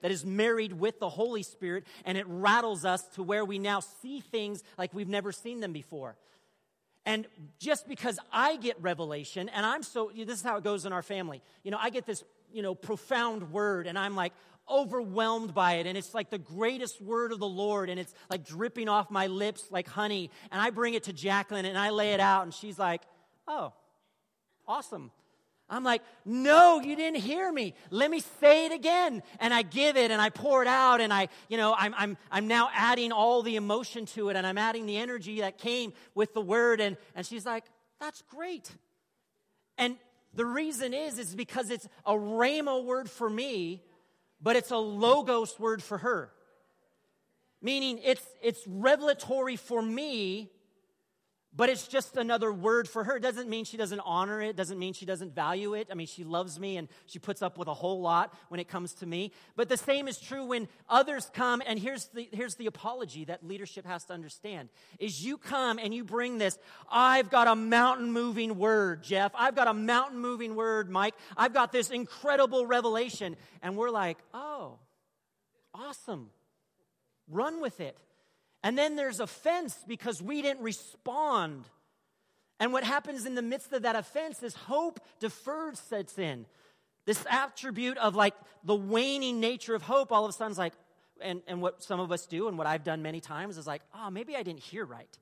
that is married with the Holy Spirit, and it rattles us to where we now see things like we've never seen them before. And just because I get revelation, and this is how it goes in our family. I get this, profound word, and I'm like overwhelmed by it, and it's like the greatest word of the Lord, and it's like dripping off my lips like honey, and I bring it to Jacqueline, and I lay it out, and she's like, oh, awesome. I'm like, no, you didn't hear me. Let me say it again. And I give it and I pour it out, and I'm now adding all the emotion to it, and I'm adding the energy that came with the word, and she's like, that's great. And the reason is because it's a rhema word for me, but it's a logos word for her. Meaning it's revelatory for me, but it's just another word for her. It doesn't mean she doesn't honor it. It doesn't mean she doesn't value it. I mean, she loves me, and she puts up with a whole lot when it comes to me. But the same is true when others come, and here's the apology that leadership has to understand, is you come and you bring this, I've got a mountain-moving word, Jeff. I've got a mountain-moving word, Mike. I've got this incredible revelation. And we're like, oh, awesome. Run with it. And then there's offense because we didn't respond. And what happens in the midst of that offense is hope deferred sets in. This attribute of like the waning nature of hope all of a sudden is like, and what some of us do and what I've done many times is like, oh, maybe I didn't hear right.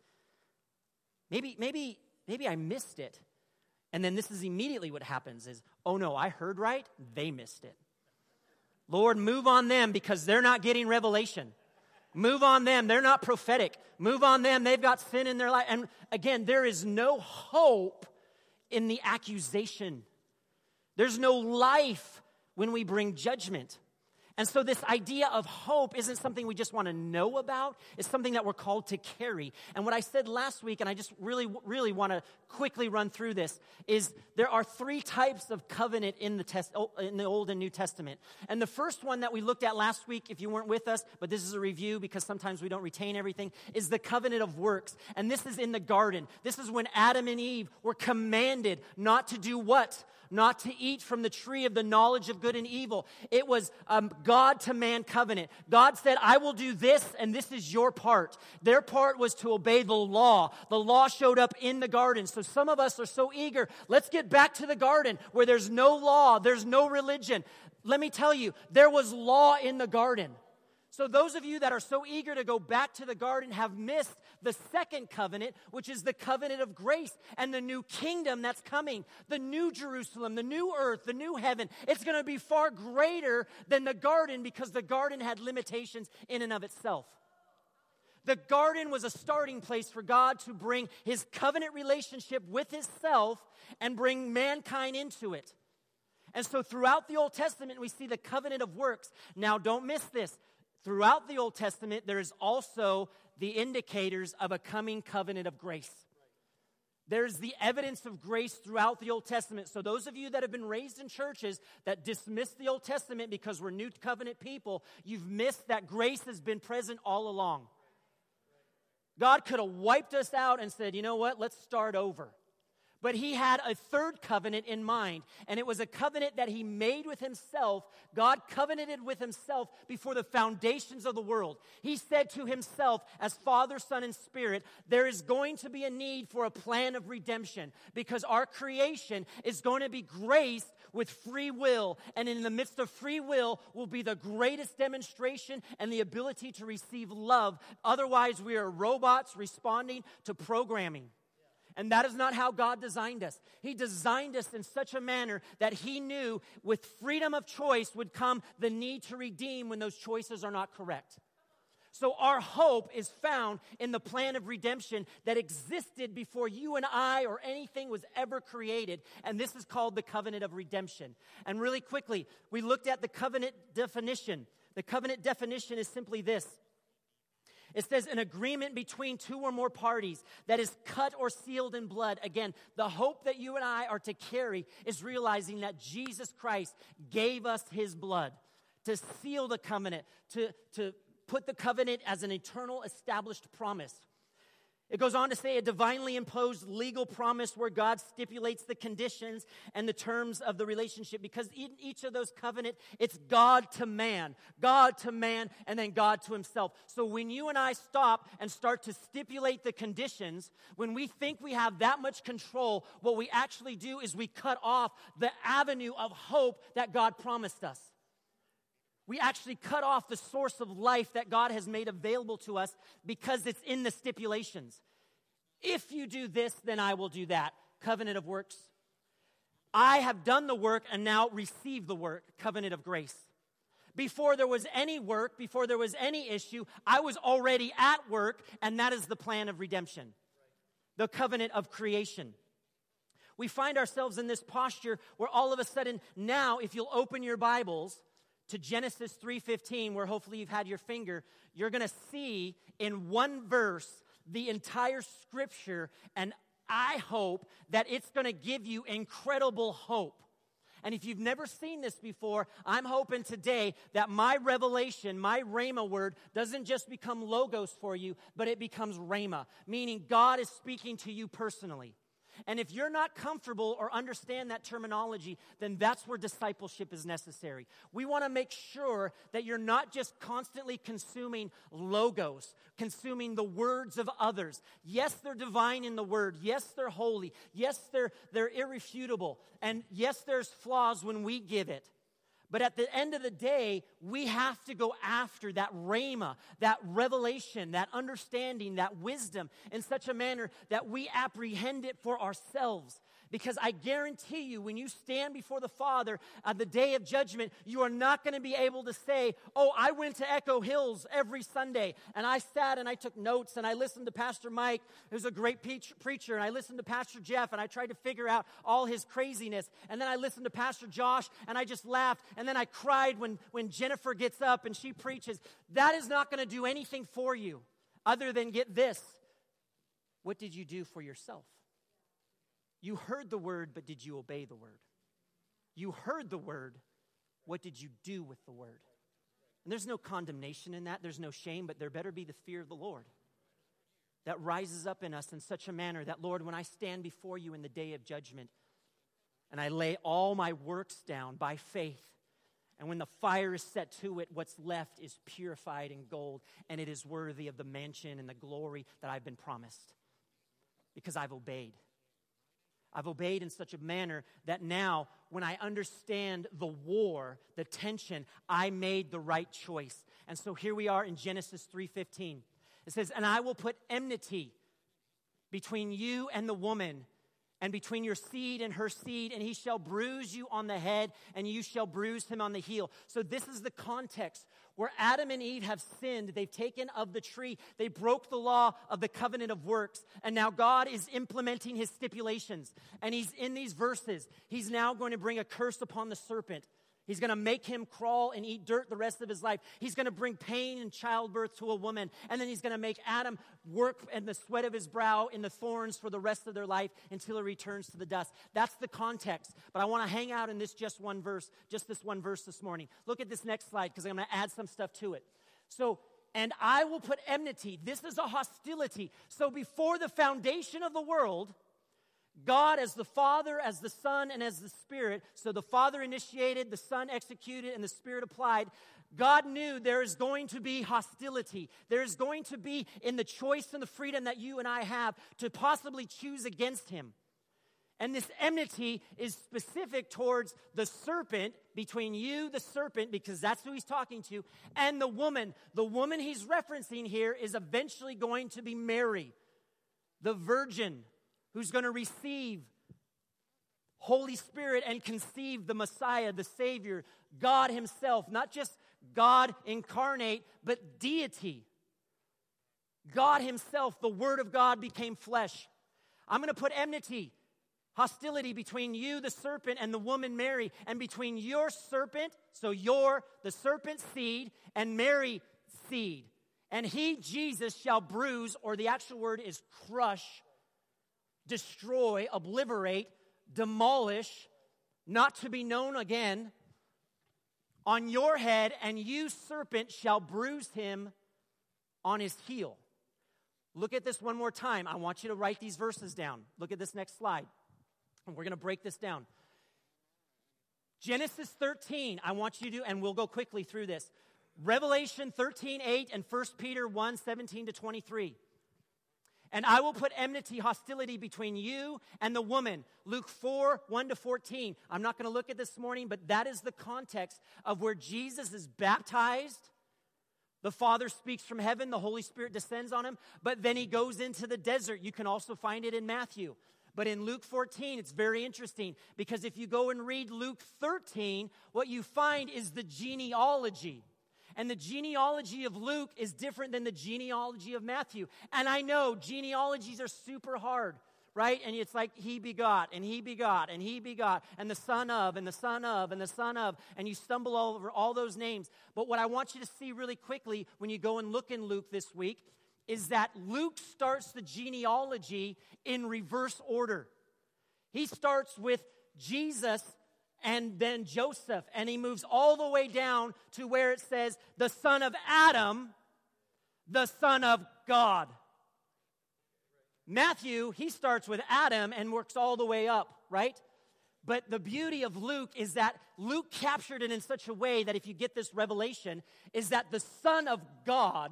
Maybe I missed it. And then this is immediately what happens is, oh no, I heard right, they missed it. Lord, move on them because they're not getting revelation. Move on them. They're not prophetic. Move on them. They've got sin in their life. And again, there is no hope in the accusation. There's no life when we bring judgment. And so this idea of hope isn't something we just want to know about. It's something that we're called to carry. And what I said last week, and I just really, really want to quickly run through this, is there are 3 types of covenant in the Old and New Testament. And the first one that we looked at last week, if you weren't with us, but this is a review because sometimes we don't retain everything, is the covenant of works. And this is in the garden. This is when Adam and Eve were commanded not to do what? Not to eat from the tree of the knowledge of good and evil. It was God to man covenant. God said, I will do this, and this is your part. Their part was to obey the law. The law showed up in the garden. So some of us are so eager. Let's get back to the garden where there's no law, there's no religion. Let me tell you, there was law in the garden. So those of you that are so eager to go back to the garden have missed the second covenant, which is the covenant of grace and the new kingdom that's coming. The new Jerusalem, the new earth, the new heaven. It's going to be far greater than the garden because the garden had limitations in and of itself. The garden was a starting place for God to bring his covenant relationship with himself and bring mankind into it. And so throughout the Old Testament, we see the covenant of works. Now, don't miss this. Throughout the Old Testament, there is also the indicators of a coming covenant of grace. There's the evidence of grace throughout the Old Testament. So those of you that have been raised in churches that dismiss the Old Testament because we're new covenant people, you've missed that grace has been present all along. God could have wiped us out and said, you know what, let's start over. But he had a third covenant in mind, and it was a covenant that he made with himself. God covenanted with himself before the foundations of the world. He said to himself, as Father, Son, and Spirit, there is going to be a need for a plan of redemption because our creation is going to be graced with free will, and in the midst of free will will be the greatest demonstration and the ability to receive love. Otherwise, we are robots responding to programming. And that is not how God designed us. He designed us in such a manner that he knew with freedom of choice would come the need to redeem when those choices are not correct. So our hope is found in the plan of redemption that existed before you and I or anything was ever created. And this is called the covenant of redemption. And really quickly, we looked at the covenant definition. The covenant definition is simply this. It says an agreement between 2 or more parties that is cut or sealed in blood. Again, the hope that you and I are to carry is realizing that Jesus Christ gave us his blood to seal the covenant, to put the covenant as an eternal established promise. It goes on to say a divinely imposed legal promise where God stipulates the conditions and the terms of the relationship, because in each of those covenant, it's God to man, and then God to himself. So when you and I stop and start to stipulate the conditions, when we think we have that much control, what we actually do is we cut off the avenue of hope that God promised us. We actually cut off the source of life that God has made available to us because it's in the stipulations. If you do this, then I will do that. Covenant of works. I have done the work and now receive the work. Covenant of grace. Before there was any work, before there was any issue, I was already at work, and that is the plan of redemption. The covenant of creation. We find ourselves in this posture where all of a sudden now, if you'll open your Bibles to Genesis 3:15, where hopefully you've had your finger, you're going to see in one verse the entire scripture, and I hope that it's going to give you incredible hope. And if you've never seen this before, I'm hoping today that my revelation, my rhema word, doesn't just become logos for you, but it becomes rhema, meaning God is speaking to you personally. And if you're not comfortable or understand that terminology, then that's where discipleship is necessary. We want to make sure that you're not just constantly consuming logos, consuming the words of others. Yes, they're divine in the word. Yes, they're holy. Yes, they're irrefutable. And yes, there's flaws when we give it. But at the end of the day, we have to go after that rhema, that revelation, that understanding, that wisdom in such a manner that we apprehend it for ourselves. Because I guarantee you, when you stand before the Father on the day of judgment, you are not going to be able to say, oh, I went to Echo Hills every Sunday, and I sat and I took notes, and I listened to Pastor Mike, who's a great preacher, and I listened to Pastor Jeff, and I tried to figure out all his craziness, and then I listened to Pastor Josh, and I just laughed, and then I cried when Jennifer gets up and she preaches. That is not going to do anything for you other than get this. What did you do for yourself? You heard the word, but did you obey the word? You heard the word. What did you do with the word? And there's no condemnation in that. There's no shame, but there better be the fear of the Lord that rises up in us in such a manner that, Lord, when I stand before you in the day of judgment and I lay all my works down by faith, and when the fire is set to it, what's left is purified in gold, and it is worthy of the mansion and the glory that I've been promised because I've obeyed. I've obeyed in such a manner that now, when I understand the war, the tension, I made the right choice. And so here we are in Genesis 3:15. It says, and I will put enmity between you and the woman, and between your seed and her seed, and he shall bruise you on the head, and you shall bruise him on the heel. So this is the context where Adam and Eve have sinned. They've taken of the tree. They broke the law of the covenant of works. And now God is implementing his stipulations. And he's in these verses. He's now going to bring a curse upon the serpent. He's going to make him crawl and eat dirt the rest of his life. He's going to bring pain in childbirth to a woman. And then he's going to make Adam work in the sweat of his brow in the thorns for the rest of their life until he returns to the dust. That's the context. But I want to hang out in this just one verse this morning. Look at this next slide because I'm going to add some stuff to it. So, and I will put enmity. This is a hostility. So before the foundation of the world, God as the Father, as the Son, and as the Spirit. So the Father initiated, the Son executed, and the Spirit applied. God knew there is going to be hostility. There is going to be in the choice and the freedom that you and I have to possibly choose against him. And this enmity is specific towards the serpent, between you, the serpent, because that's who he's talking to, and the woman. The woman he's referencing here is eventually going to be Mary, the virgin, who's going to receive Holy Spirit and conceive the Messiah, the Savior, God himself. Not just God incarnate, but deity. God himself, the Word of God, became flesh. I'm going to put enmity, hostility between you, the serpent, and the woman Mary, and between your serpent, so you're the serpent's seed, and Mary's seed. And he, Jesus, shall bruise, or the actual word is crush, destroy, obliterate, demolish, not to be known again, on your head, and you, serpent, shall bruise him on his heel. Look at this one more time. I want you to write these verses down. Look at this next slide. And we're going to break this down. Genesis 13, I want you to, and we'll go quickly through this. Revelation 13:8 and 1 Peter 1:17 to 23. And I will put enmity, hostility between you and the woman. Luke 4:1 to 14. I'm not going to look at this morning, but that is the context of where Jesus is baptized. The Father speaks from heaven. The Holy Spirit descends on him. But then he goes into the desert. You can also find it in Matthew. But in Luke 14, it's very interesting because if you go and read Luke 13, what you find is the genealogy. And the genealogy of Luke is different than the genealogy of Matthew. And I know genealogies are super hard, right? And it's like he begot, and he begot, and he begot, and the son of, and the son of, and the son of, and you stumble over all those names. But what I want you to see really quickly when you go and look in Luke this week is that Luke starts the genealogy in reverse order. He starts with Jesus and then Joseph, and he moves all the way down to where it says, the son of Adam, the son of God. Matthew, he starts with Adam and works all the way up, right? But the beauty of Luke is that Luke captured it in such a way that if you get this revelation, is that the Son of God,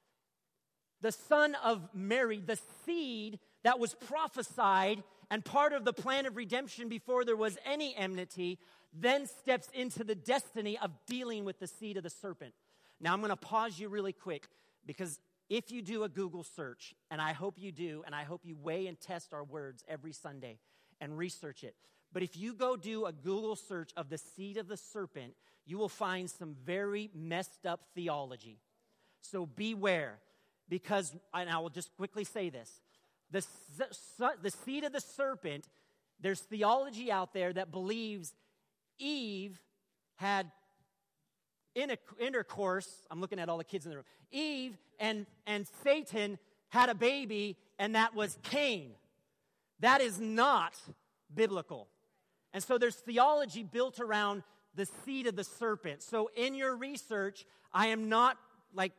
the son of Mary, the seed that was prophesied and part of the plan of redemption before there was any enmity, then steps into the destiny of dealing with the seed of the serpent. Now, I'm going to pause you really quick because if you do a Google search, and I hope you do, and I hope you weigh and test our words every Sunday and research it. But if you go do a Google search of the seed of the serpent, you will find some very messed up theology. So beware, because, and I will just quickly say this, the seed of the serpent, there's theology out there that believes Eve had intercourse. I'm looking at all the kids in the room. Eve and Satan had a baby, and that was Cain. That is not biblical. And so there's theology built around the seed of the serpent. So in your research, I am not like,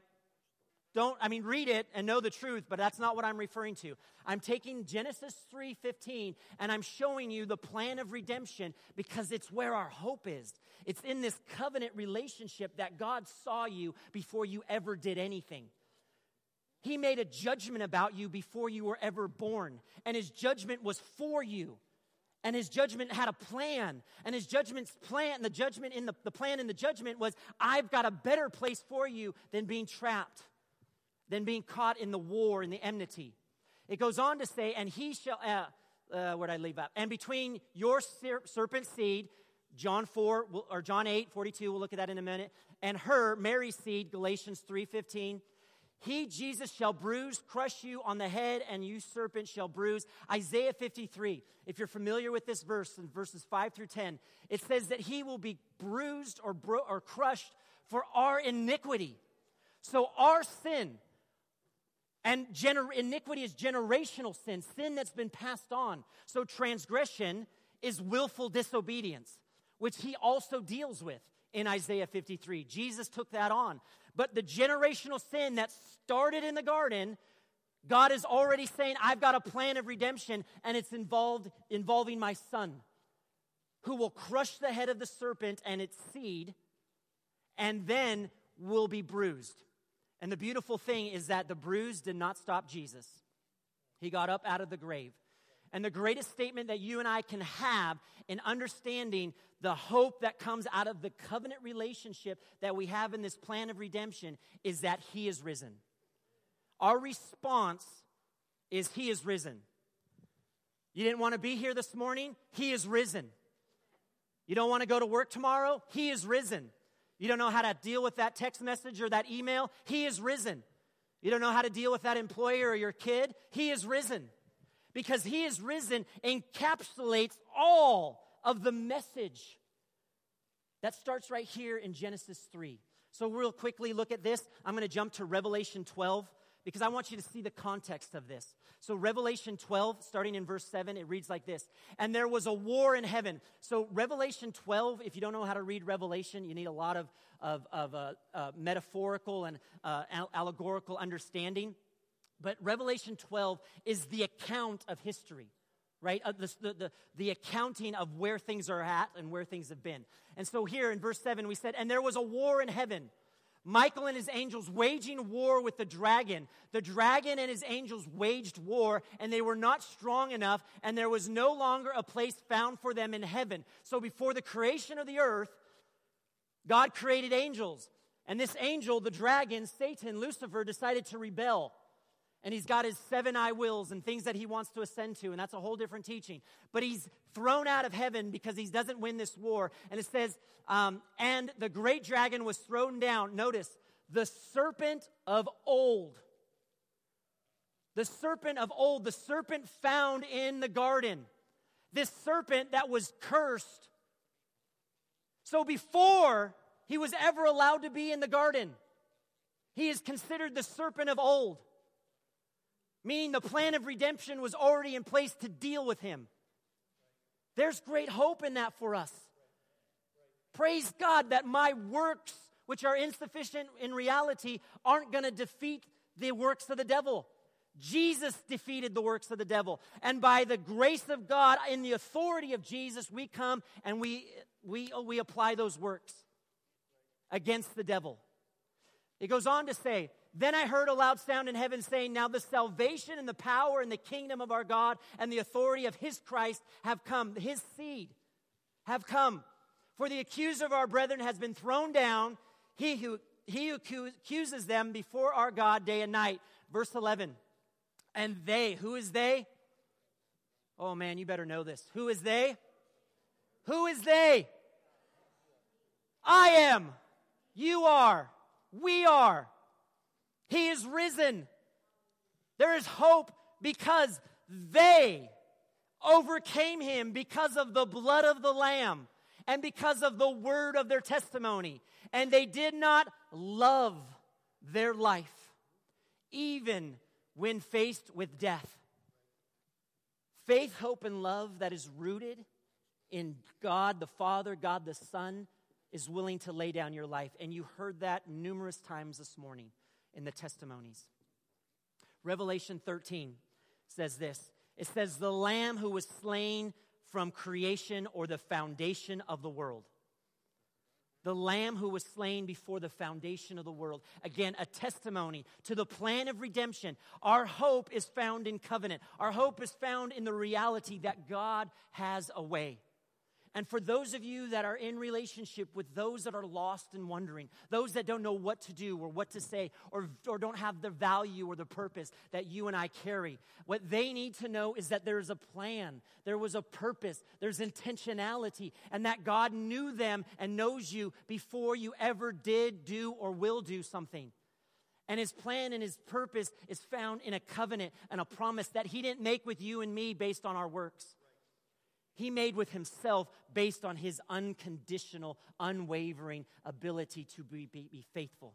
read it and know the truth, but that's not what I'm referring to. I'm taking Genesis 3:15 and I'm showing you the plan of redemption because it's where our hope is. It's in this covenant relationship that God saw you before you ever did anything. He made a judgment about you before you were ever born, and his judgment was for you. And his judgment had a plan. And his judgment's plan, the judgment in the plan in the judgment was, I've got a better place for you than being trapped, than being caught in the war and the enmity. It goes on to say, and he shall, where'd I leave out? And between your serpent seed, John 8:42, we'll look at that in a minute, and her, Mary's seed, Galatians 3:15, he, Jesus, shall crush you on the head, and you, serpent, shall bruise. Isaiah 53, if you're familiar with this verse, in verses 5 through 10, it says that he will be bruised or crushed for our iniquity. So our sin, and iniquity is generational sin that's been passed on. So transgression is willful disobedience, which he also deals with in Isaiah 53. Jesus took that on. But the generational sin that started in the garden, God is already saying, I've got a plan of redemption, and it's involving my son, who will crush the head of the serpent and its seed, and then will be bruised. And the beautiful thing is that the bruise did not stop Jesus. He got up out of the grave. And the greatest statement that you and I can have in understanding the hope that comes out of the covenant relationship that we have in this plan of redemption is that he is risen. Our response is he is risen. You didn't want to be here this morning? He is risen. You don't want to go to work tomorrow? He is risen. You don't know how to deal with that text message or that email? He is risen. You don't know how to deal with that employer or your kid? He is risen. Because he is risen encapsulates all of the message that starts right here in Genesis 3. So real quickly look at this. I'm going to jump to Revelation 12 because I want you to see the context of this. So Revelation 12, starting in verse 7, it reads like this. And there was a war in heaven. So Revelation 12, if you don't know how to read Revelation, you need a lot of metaphorical and allegorical understanding. But Revelation 12 is the account of history, right? The accounting of where things are at and where things have been. And so here in verse 7 we said, and there was a war in heaven. Michael and his angels waging war with the dragon. The dragon and his angels waged war, and they were not strong enough, and there was no longer a place found for them in heaven. So before the creation of the earth, God created angels. And this angel, the dragon, Satan, Lucifer, decided to rebel. And he's got his 7 I wills and things that he wants to ascend to, and that's a whole different teaching. But he's thrown out of heaven because he doesn't win this war. And it says, and the great dragon was thrown down. Notice, the serpent of old. The serpent of old, the serpent found in the garden. This serpent that was cursed. So before he was ever allowed to be in the garden, he is considered the serpent of old. Meaning the plan of redemption was already in place to deal with him. There's great hope in that for us. Praise God that my works, which are insufficient in reality, aren't going to defeat the works of the devil. Jesus defeated the works of the devil. And by the grace of God, in the authority of Jesus, we come and we apply those works against the devil. It goes on to say, then I heard a loud sound in heaven saying, now the salvation and the power and the kingdom of our God and the authority of his Christ have come. His seed have come. For the accuser of our brethren has been thrown down, he who accuses them before our God day and night. Verse 11. And they, who is they? Oh man, you better know this. Who is they? Who is they? I am. You are. We are. He is risen. There is hope because they overcame him because of the blood of the Lamb and because of the word of their testimony. And they did not love their life, even when faced with death. Faith, hope, and love that is rooted in God the Father, God the Son, is willing to lay down your life. And you heard that numerous times this morning in the testimonies. Revelation 13 says this. It says, the Lamb who was slain from creation or the foundation of the world. The Lamb who was slain before the foundation of the world. Again, a testimony to the plan of redemption. Our hope is found in covenant. Our hope is found in the reality that God has a way. And for those of you that are in relationship with those that are lost and wondering, those that don't know what to do or what to say or don't have the value or the purpose that you and I carry, what they need to know is that there is a plan, there was a purpose, there's intentionality, and that God knew them and knows you before you ever did, do, or will do something. And his plan and his purpose is found in a covenant and a promise that he didn't make with you and me based on our works. He made with himself based on his unconditional, unwavering ability to be faithful.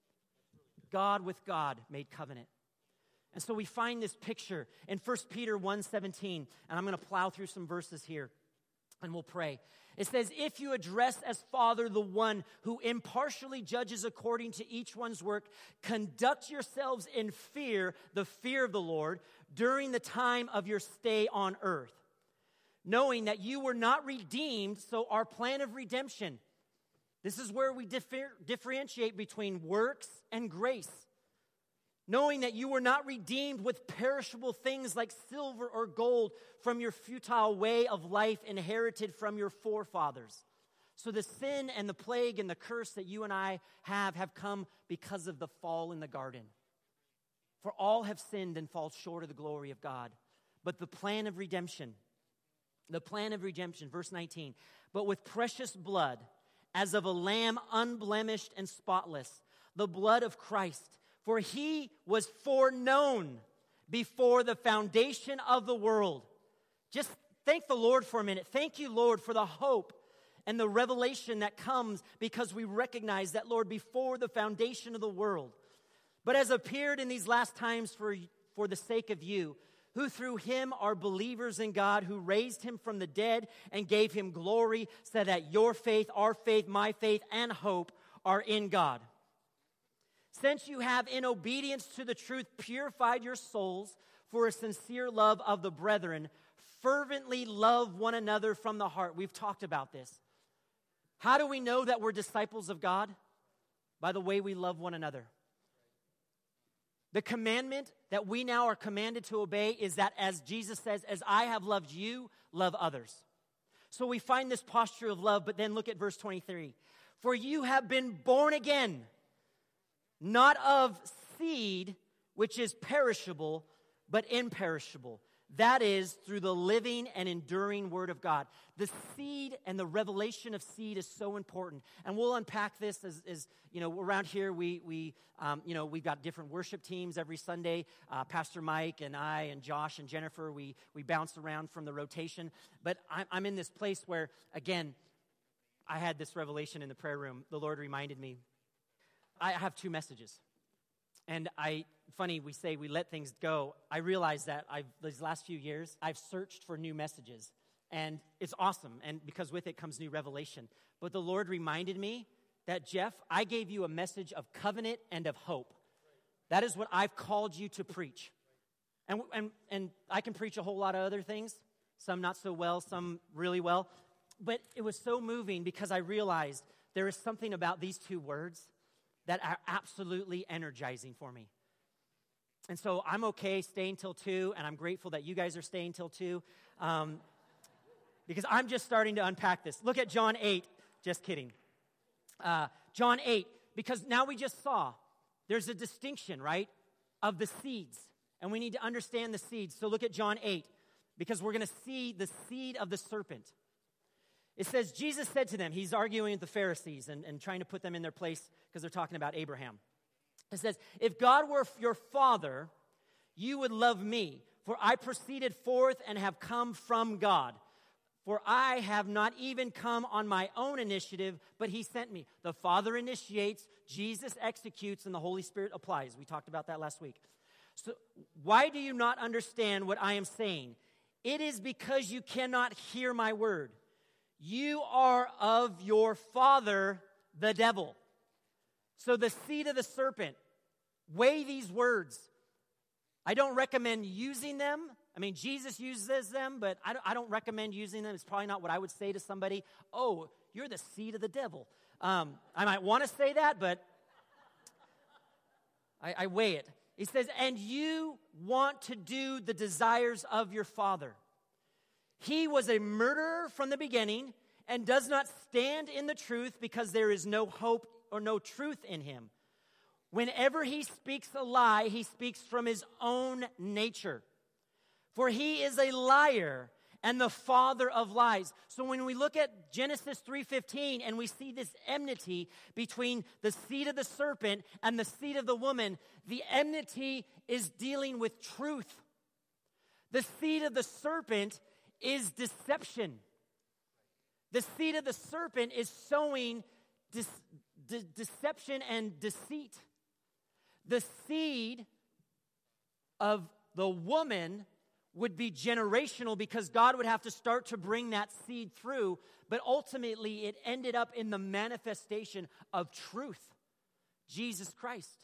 God with God made covenant. And so we find this picture in 1 Peter 1:17, and I'm going to plow through some verses here, and we'll pray. It says, if you address as Father the one who impartially judges according to each one's work, conduct yourselves in fear, the fear of the Lord, during the time of your stay on earth. Knowing that you were not redeemed, so our plan of redemption. This is where we differentiate between works and grace. Knowing that you were not redeemed with perishable things like silver or gold from your futile way of life inherited from your forefathers. So the sin and the plague and the curse that you and I have come because of the fall in the garden. For all have sinned and fall short of the glory of God. But the plan of redemption, verse 19, but with precious blood, as of a lamb unblemished and spotless, the blood of Christ, for he was foreknown before the foundation of the world. Just thank the Lord for a minute. Thank you, Lord, for the hope and the revelation that comes because we recognize that, Lord, before the foundation of the world, but has appeared in these last times for the sake of you, who through him are believers in God, who raised him from the dead and gave him glory, so that your faith, our faith, my faith, and hope are in God. since you have, in obedience to the truth, purified your souls for a sincere love of the brethren, fervently love one another from the heart. We've talked about this. How do we know that we're disciples of God? By the way we love one another. The commandment that we now are commanded to obey is that, as Jesus says, as I have loved you, love others. So we find this posture of love, but then look at verse 23. For you have been born again, not of seed, which is perishable, but imperishable. That is, through the living and enduring Word of God. The seed and the revelation of seed is so important. And we'll unpack this as around here we've got different worship teams every Sunday. Pastor Mike and I and Josh and Jennifer, we bounce around from the rotation. But I'm in this place where, again, I had this revelation in the prayer room. The Lord reminded me, I have 2 messages. And funny, we say we let things go. I realize that these last few years, I've searched for new messages. And it's awesome, and because with it comes new revelation. But the Lord reminded me that, Jeff, I gave you a message of covenant and of hope. That is what I've called you to preach. And I can preach a whole lot of other things, some not so well, some really well. But it was so moving because I realized there is something about these 2 words that are absolutely energizing for me. And so I'm okay staying till 2, and I'm grateful that you guys are staying till 2, because I'm just starting to unpack this. Look at John 8. Just kidding. John 8, because now we just saw there's a distinction, right, of the seeds, and we need to understand the seeds. So look at John 8, because we're going to see the seed of the serpent. It says, Jesus said to them, he's arguing with the Pharisees and trying to put them in their place because they're talking about Abraham. It says, if God were your father, you would love me, for I proceeded forth and have come from God. For I have not even come on my own initiative, but he sent me. The Father initiates, Jesus executes, and the Holy Spirit applies. We talked about that last week. So why do you not understand what I am saying? It is because you cannot hear my word. You are of your father, the devil. So the seed of the serpent, weigh these words. I don't recommend using them. I mean, Jesus uses them, but I don't recommend using them. It's probably not what I would say to somebody. Oh, you're the seed of the devil. I might want to say that, but I weigh it. He says, and you want to do the desires of your father. He was a murderer from the beginning and does not stand in the truth because there is no hope or no truth in him. Whenever he speaks a lie, he speaks from his own nature. For he is a liar and the father of lies. So when we look at Genesis 3:15 and we see this enmity between the seed of the serpent and the seed of the woman, the enmity is dealing with truth. The seed of the serpent is deception. The seed of the serpent is sowing deception and deceit. The seed of the woman would be generational because God would have to start to bring that seed through, but ultimately it ended up in the manifestation of truth, Jesus Christ.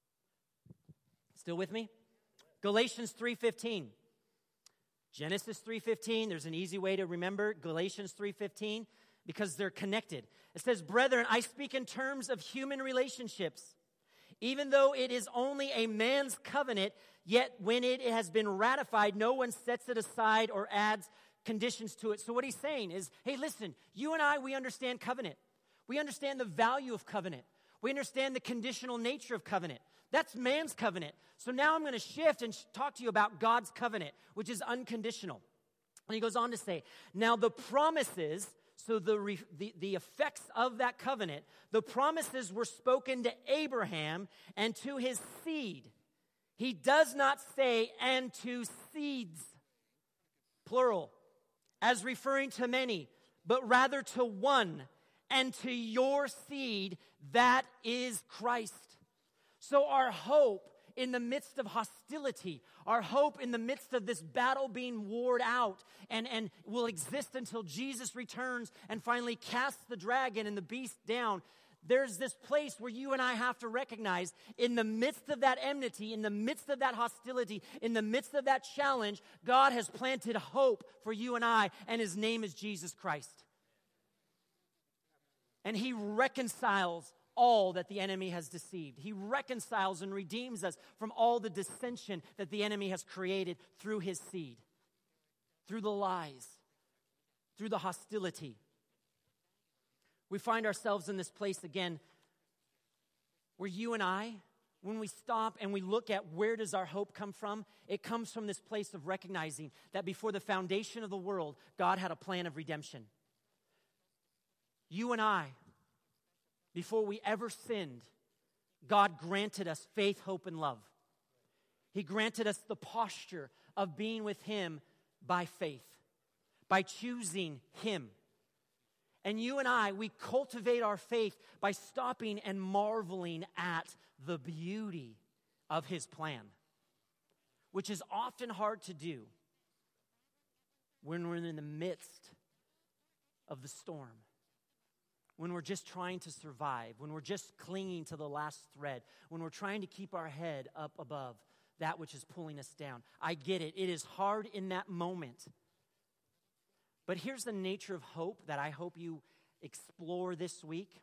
Still with me? Galatians 3:15. Genesis 3:15, there's an easy way to remember Galatians 3:15 because they're connected. It says, brethren, I speak in terms of human relationships. Even though it is only a man's covenant, yet when it has been ratified, no one sets it aside or adds conditions to it. So what he's saying is, hey, listen, you and I, we understand covenant. We understand the value of covenant. We understand the conditional nature of covenant. That's man's covenant. So now I'm going to shift and talk to you about God's covenant, which is unconditional. And he goes on to say, now the promises, so the effects of that covenant, the promises were spoken to Abraham and to his seed. He does not say, and to seeds, plural, as referring to many, but rather to one, and to your seed, that is Christ. So our hope in the midst of hostility, our hope in the midst of this battle being warred out and will exist until Jesus returns and finally casts the dragon and the beast down, there's this place where you and I have to recognize in the midst of that enmity, in the midst of that hostility, in the midst of that challenge, God has planted hope for you and I, and His name is Jesus Christ. And He reconciles all that the enemy has deceived. He reconciles and redeems us from all the dissension that the enemy has created through his seed, through the lies, through the hostility. We find ourselves in this place again where you and I, when we stop and we look at where does our hope come from, it comes from this place of recognizing that before the foundation of the world, God had a plan of redemption. You and I, before we ever sinned, God granted us faith, hope, and love. He granted us the posture of being with Him by faith, by choosing Him. And you and I, we cultivate our faith by stopping and marveling at the beauty of His plan, which is often hard to do when we're in the midst of the storm, when we're just trying to survive, when we're just clinging to the last thread, when we're trying to keep our head up above that which is pulling us down. I get it. It is hard in that moment. But here's the nature of hope that I hope you explore this week,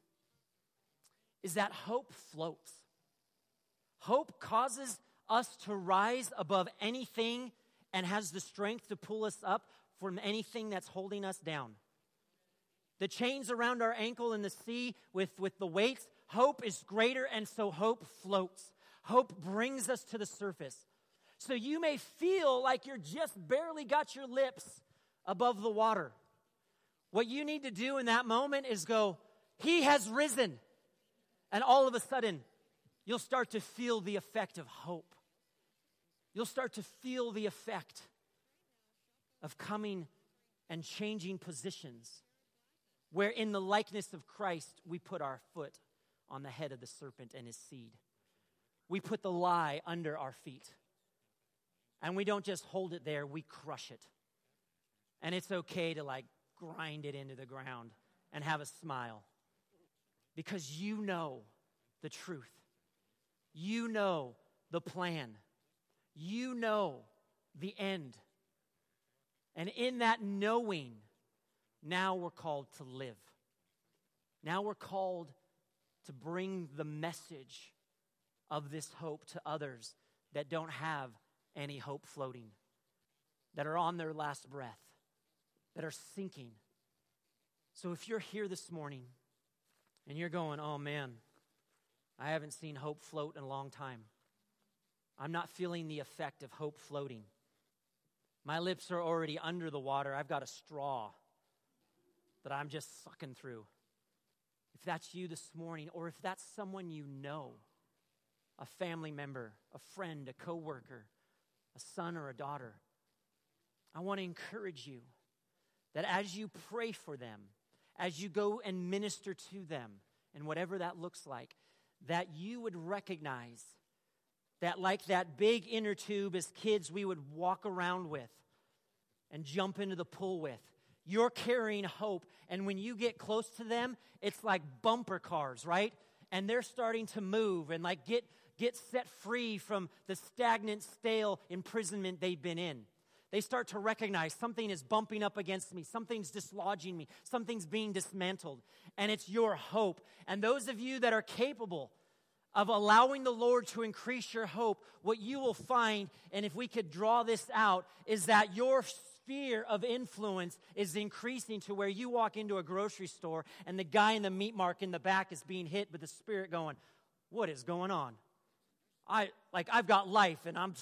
is that hope floats. Hope causes us to rise above anything and has the strength to pull us up from anything that's holding us down. The chains around our ankle in the sea with the weights, hope is greater, and so hope floats. Hope brings us to the surface. So you may feel like you're just barely got your lips above the water. What you need to do in that moment is go, He has risen. And all of a sudden, you'll start to feel the effect of hope. You'll start to feel the effect of coming and changing positions, where in the likeness of Christ, we put our foot on the head of the serpent and his seed. We put the lie under our feet. And we don't just hold it there, we crush it. And it's okay to grind it into the ground and have a smile. Because you know the truth. You know the plan. You know the end. And in that knowing, now we're called to live. Now we're called to bring the message of this hope to others that don't have any hope floating, that are on their last breath, that are sinking. So if you're here this morning and you're going, oh man, I haven't seen hope float in a long time. I'm not feeling the effect of hope floating. My lips are already under the water. I've got a straw that I'm just sucking through. If that's you this morning, or if that's someone you know, a family member, a friend, a coworker, a son or a daughter, I want to encourage you that as you pray for them, as you go and minister to them, and whatever that looks like, that you would recognize that like that big inner tube as kids we would walk around with and jump into the pool with, you're carrying hope. And when you get close to them, it's like bumper cars, right? And they're starting to move and get set free from the stagnant, stale imprisonment they've been in. They start to recognize something is bumping up against me. Something's dislodging me. Something's being dismantled. And it's your hope. And those of you that are capable of allowing the Lord to increase your hope, what you will find, and if we could draw this out, is that your sphere of influence is increasing to where you walk into a grocery store and the guy in the meat market in the back is being hit with the Spirit going, what is going on? I've got life and I'm,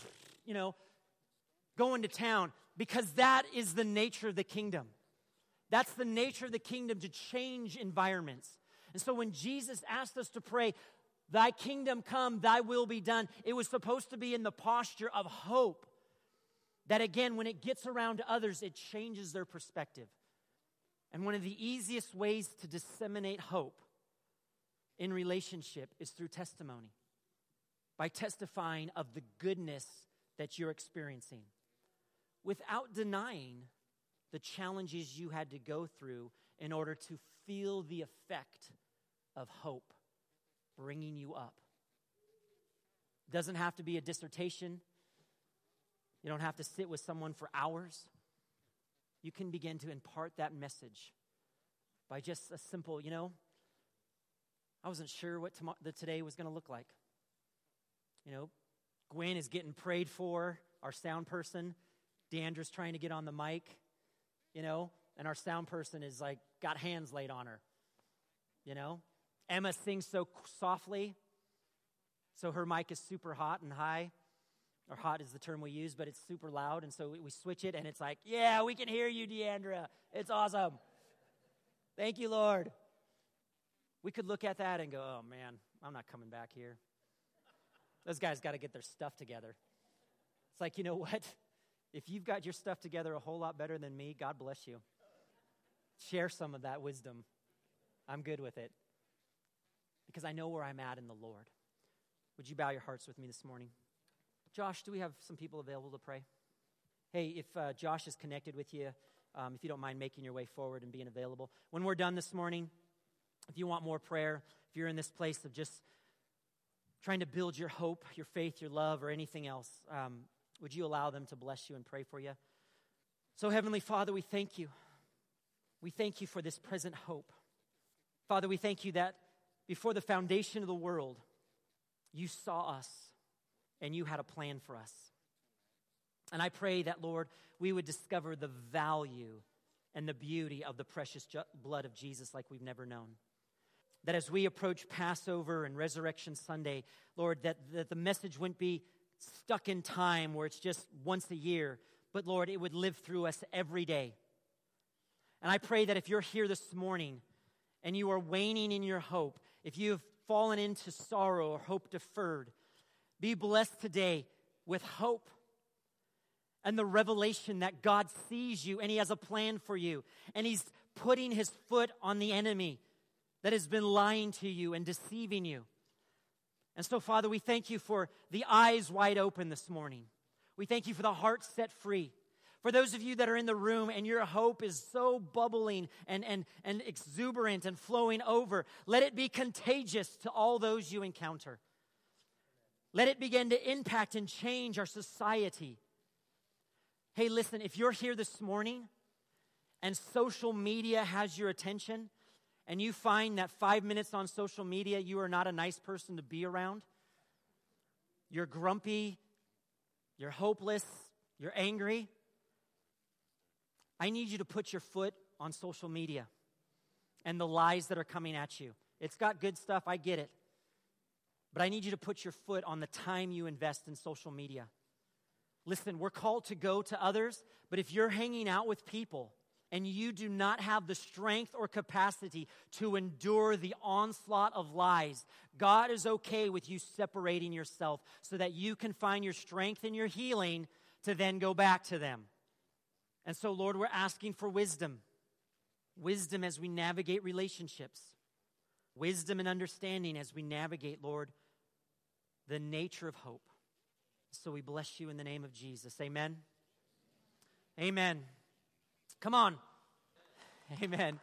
going to town, because that is the nature of the kingdom. That's the nature of the kingdom, to change environments. And so when Jesus asked us to pray, thy kingdom come, thy will be done, it was supposed to be in the posture of hope. That again, when it gets around to others, it changes their perspective. And one of the easiest ways to disseminate hope in relationship is through testimony. By testifying of the goodness that you're experiencing, without denying the challenges you had to go through in order to feel the effect of hope bringing you up. It doesn't have to be a dissertation. You don't have to sit with someone for hours. You can begin to impart that message by just a simple, I wasn't sure what today was going to look like. Gwen is getting prayed for, our sound person. Deandra's trying to get on the mic, and our sound person is like, got hands laid on her, Emma sings so softly, so her mic is super hot and high, or hot is the term we use, but it's super loud, and so we switch it, and it's like, yeah, we can hear you, Deandra. It's awesome. Thank you, Lord. We could look at that and go, oh, man, I'm not coming back here. Those guys got to get their stuff together. It's like, you know what? If you've got your stuff together a whole lot better than me, God bless you. Share some of that wisdom. I'm good with it because I know where I'm at in the Lord. Would you bow your hearts with me this morning? Josh, do we have some people available to pray? Hey, if Josh is connected with you, if you don't mind making your way forward and being available. When we're done this morning, if you want more prayer, if you're in this place of just trying to build your hope, your faith, your love, or anything else, would you allow them to bless you and pray for you? So, Heavenly Father, we thank you. We thank you for this present hope. Father, we thank you that before the foundation of the world, you saw us and you had a plan for us. And I pray that, Lord, we would discover the value and the beauty of the precious blood of Jesus like we've never known. That as we approach Passover and Resurrection Sunday, Lord, that the message wouldn't be stuck in time where it's just once a year, but Lord, it would live through us every day. And I pray that if you're here this morning and you are waning in your hope, if you have fallen into sorrow or hope deferred, be blessed today with hope and the revelation that God sees you and He has a plan for you. And He's putting His foot on the enemy that has been lying to you and deceiving you. And so, Father, we thank you for the eyes wide open this morning. We thank you for the heart set free. For those of you that are in the room and your hope is so bubbling and exuberant and flowing over, let it be contagious to all those you encounter. Let it begin to impact and change our society. Hey, listen, if you're here this morning and social media has your attention, and you find that 5 minutes on social media, you are not a nice person to be around, you're grumpy, you're hopeless, you're angry, I need you to put your foot on social media and the lies that are coming at you. It's got good stuff, I get it. But I need you to put your foot on the time you invest in social media. Listen, we're called to go to others, but if you're hanging out with people and you do not have the strength or capacity to endure the onslaught of lies, God is okay with you separating yourself so that you can find your strength and your healing to then go back to them. And so, Lord, we're asking for wisdom. Wisdom as we navigate relationships. Wisdom and understanding as we navigate, Lord, the nature of hope. So we bless you in the name of Jesus. Amen. Amen. Come on. Amen.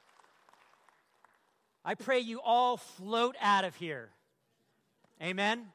I pray you all float out of here. Amen.